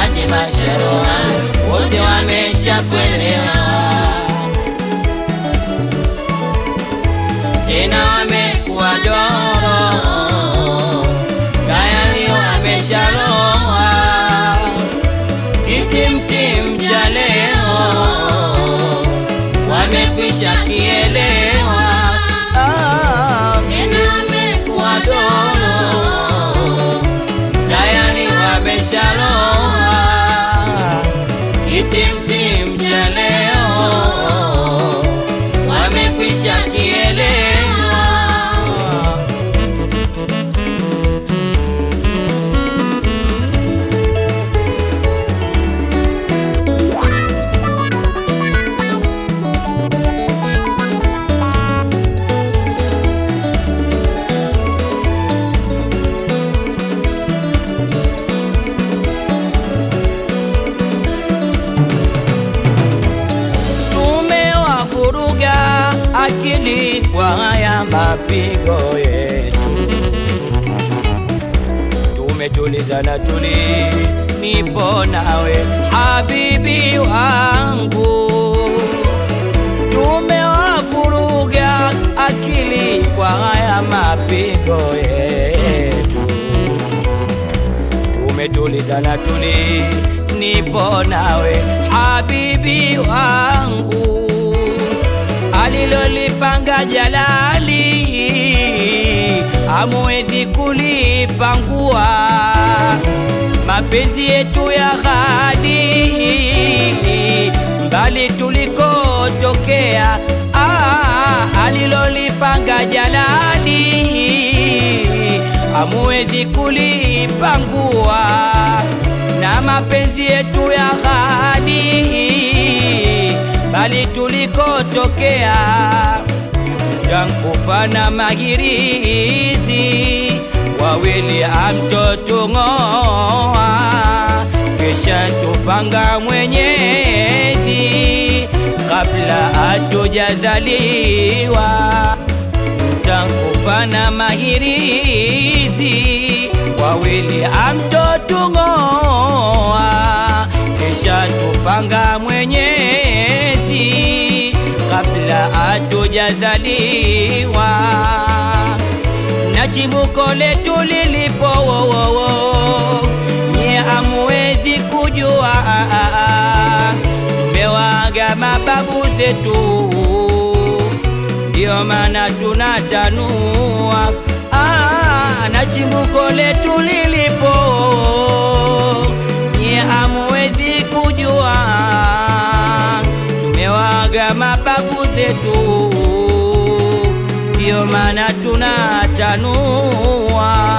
hadi masharoha wote wamesha kuelewa, tena wamekuwa doro tayari wameshaloa, kitimtim cha leo wamekwisha kielewa, tena wamekuwa doro tayari wameshaloa, kitimtim cha leo wamekwisha kielewa. Akili kwa haya mapigo yetu, tumetulizana nipo nawe habibi wangu, tumewavuruga akili kwa haya mapigo yetu, tumetulizana nipo nawe habibi wangu, alilolipanga Jalali hamwezi kulipangua, mapenzi yetu ya ghali mbali tulikotokea, alilolipanga Jalali hamwezi kulipangua, na mapenzi yetu ya ghali bali tulikotokea, tankufana magirizi wawili amtoto ngoa, kisha tupanga Mwenyezi kabla hatujazaliwa, tankufana magirizi wawili amtoto ngoa, kisha tupanga Mwenyezi kabla hatujazaliwa, na chimbuko letu lilipo nye hamwezi kujua, tumewaga mababu zetu ndio maana tunatanua, na chimbuko letu lilipo nye hamwezi kujua, tumewaga mababu zetu ndio maana tunatanua.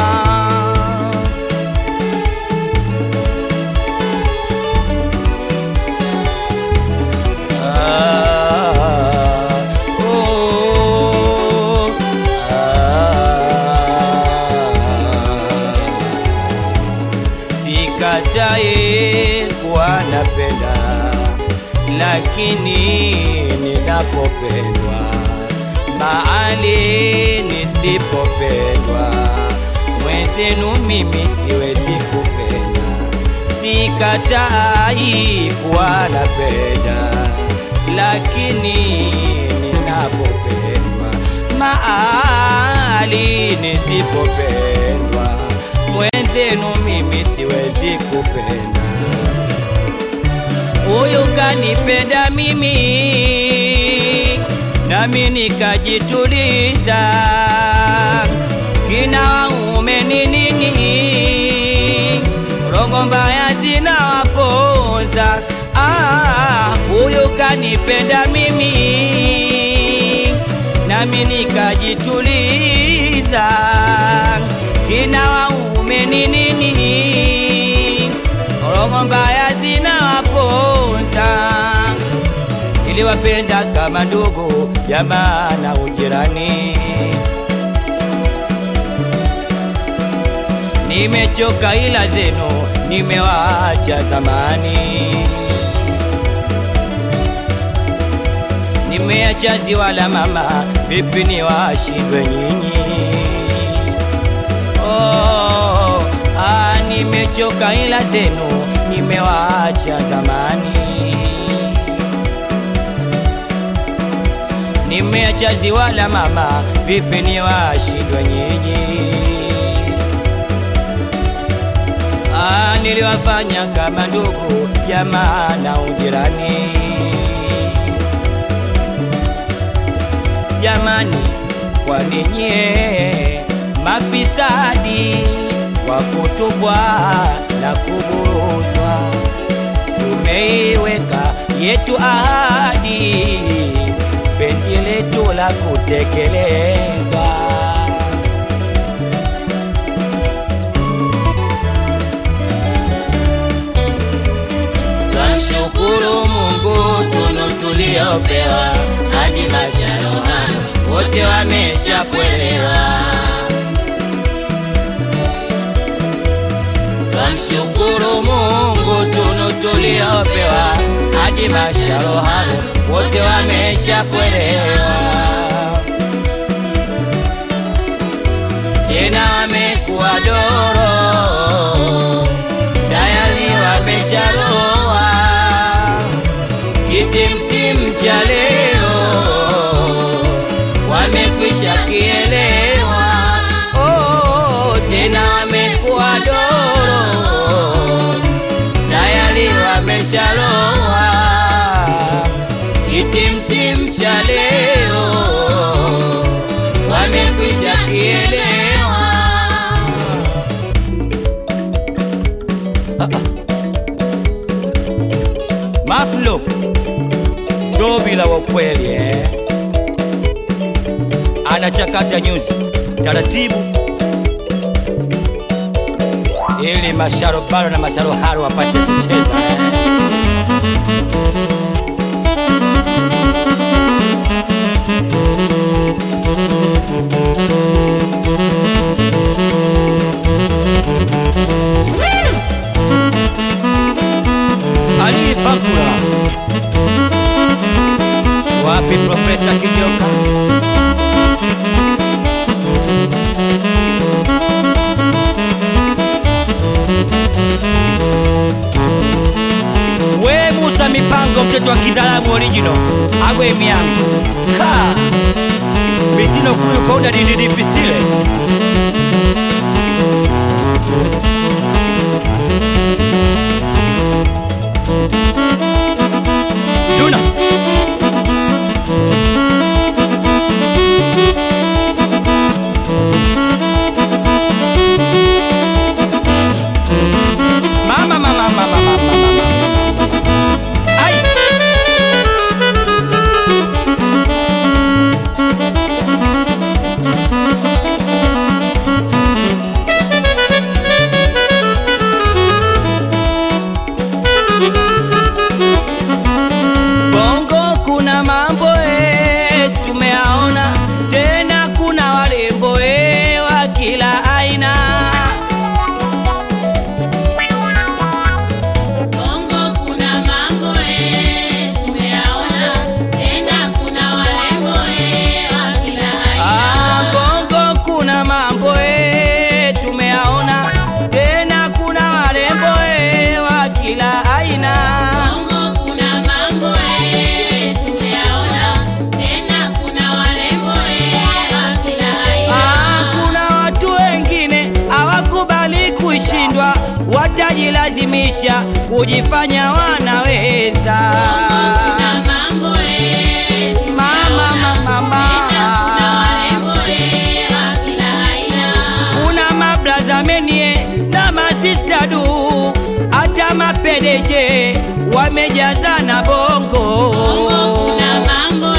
Sikatae kuwa napenda, lakini ninapopendwa mahali nisipopendwa, mwenzenu mimi siwezi kupenda. Sikatai kuwa napenda, lakini ninapopendwa mahali nisipopendwa, mwenzenu mimi siwezi kupenda. Huyu kanipenda mimi nami nikajituliza, kina waume ni nini, roho mbaya zinawaponza. Huyu kanipenda mimi nami nikajituliza, kina waume ni nini, roho mbaya zinawaponza. Niliwapenda kama ndugu, jamaa na ujirani, nimechoka ila zenu nimewaacha zamani, nimeacha ziwa la mama, vipi niwashindwe nyinyi? nimechoka ila zenu nimewaacha zamani. Nimeacha ziwa la mama, vipi niwashindwe nyinyi? Niliwafanya kama ndugu, jamaa na ujirani. Jamani, kwa ninyi mafisadi wa kutubwa na kuburuzwa, tumeiweka yetu ahadi, penzi letu la kutekelezwa. Twamshukuru Mungu tunu tuliopewa, hadi masharohano wote wamesha kuelewa. Twamshukuru Mungu tunu tuliopewa, hadi masharohano wote wamesha kuelewa. Tena wamekuwa doro, tayari wamesharoa kitimtim cha leo, wamekwisha kielewa. Tena wamekuwa doro, tayari wamesharoa kitimtim cha leo, wamekwisha kielewa. Maflo Sobila wa kweli anachakata nyuzi taratibu, ili masharobaro na masharoharo wapate kucheza. Ali Pakula, wapi Profesa Kijoka? We Musa Mipango, mtoto wa Kizalamu original, agwe miangu ka misino kuyu kauda didifisile. Luna mama ai Bongo kuna mambo tumeaona, tena kuna warembo wa kila aina. Bongo kuna mambo tumeaona, tena kuna warembo wa kila aina. Bongo kuna mambo tumeaona, tena kuna warembo wa kila aina. Watajilazimisha kujifanya wanaweza. Kuna mambo mama, kuna warembo wa kila aina. Kuna mablaza menie na masista du, hata mapedeje wamejazana Bongo. Kuna mambo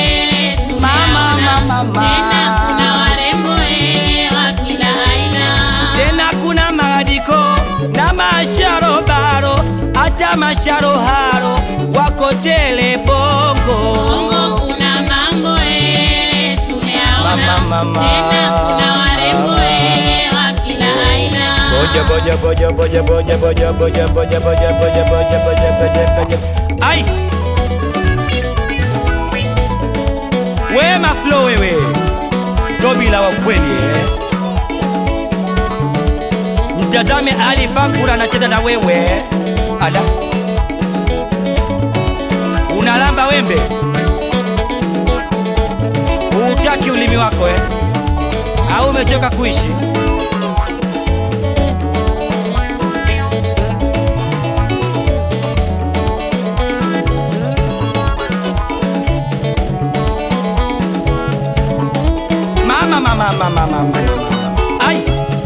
tena kuna warembo wa kila aina. Tena kuna maradiko na masharobaro, hata masharoharo wako tele Bongo. Kuna mambo tumeaona, tena kuna warembo wa kila aina. Ai we Maflo, wewe Sobila wa kweli Mtazame Ali Pankula anacheza na wewe. Ada, unalamba wembe, utaki ulimi wako au umechoka kuishi? Mama. Ai,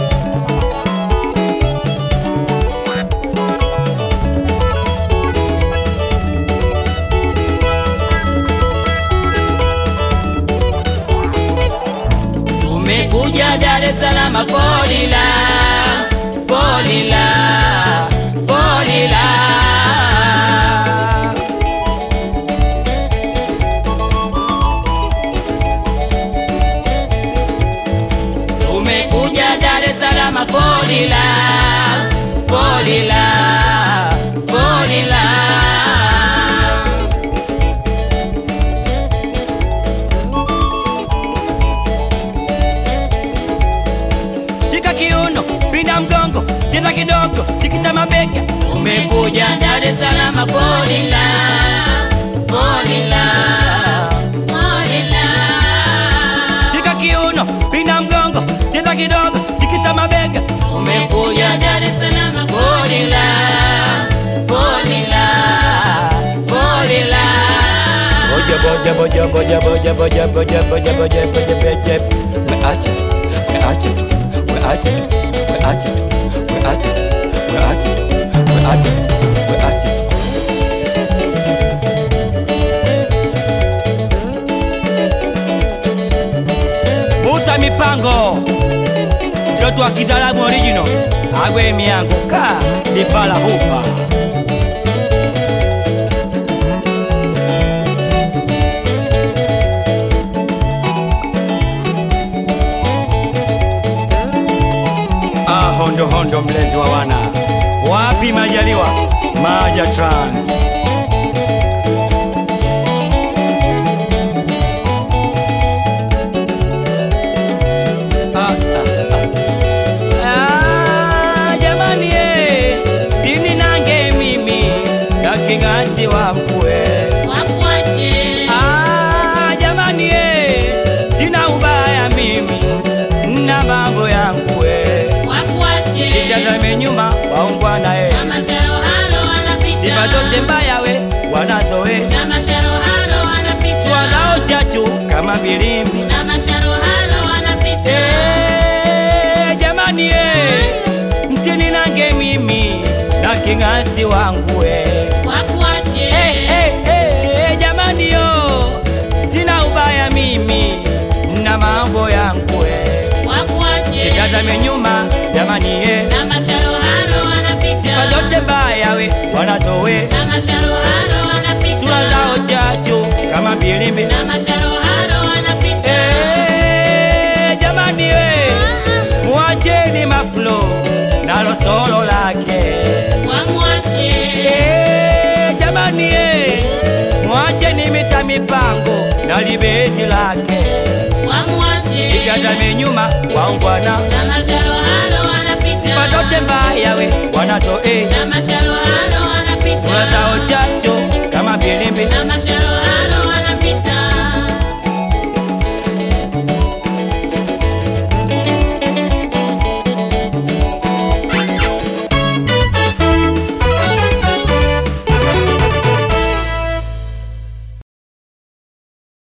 tumekuja Dar es Salaam Folila, Folila, Folila. Tumekuja Dar es Salaam Folila, Folila, Folila. Shika kiuno, pinda mgongo, cheza kidogo, tikisa mabega. Tumekuja Dar es Salaam Folila, Folila, Folila. Shika kiuno, pinda mgongo, cheza kidogo, tikisa mabega. Tumekuja Dar es Salaam Folila, Folila, Folila. Musa Mipango, mtoto wa Kizalamu original. Agwe miango ka Dipala hupa. Hondo mlezi wa wana. Wapi Majaliwa? Maja Trans. Jamani sini nange mimi kakingati wa mkwe Wakuache. Jamani sina ubaya mimi na mambo yangu Wakuache. Kijazame nyuma waungwa na Na masharoharo wanapita. Sifa zote mbaya wanazo Na masharoharo wanapita. Swalao chachu kama bilimbi. Na masharoharo wanapita. Jamani msini nange mimi na kingasi wangu Wakuache. Jamani sina ubaya mimi na mambo yangu Wakuache. Kijazame nyuma jamani Na masharoharo wanapita. Sifa zote mbaya wanazo Na masharoharo wanapita. Sura zao chachu kama bilimbi. Na masharoharo wanapita. Jamani muacheni maflo nalo solo lake. Wamwache. Jamani muacheni mita mipango na libeti lake. Wamwache. Kijazame nyuma waungwana. Na masharoharo wanapita. Sifa zote mbaya wanazo Na masharoharo wanapita. Sura zao chachu kama bilimbi. Na masharoharo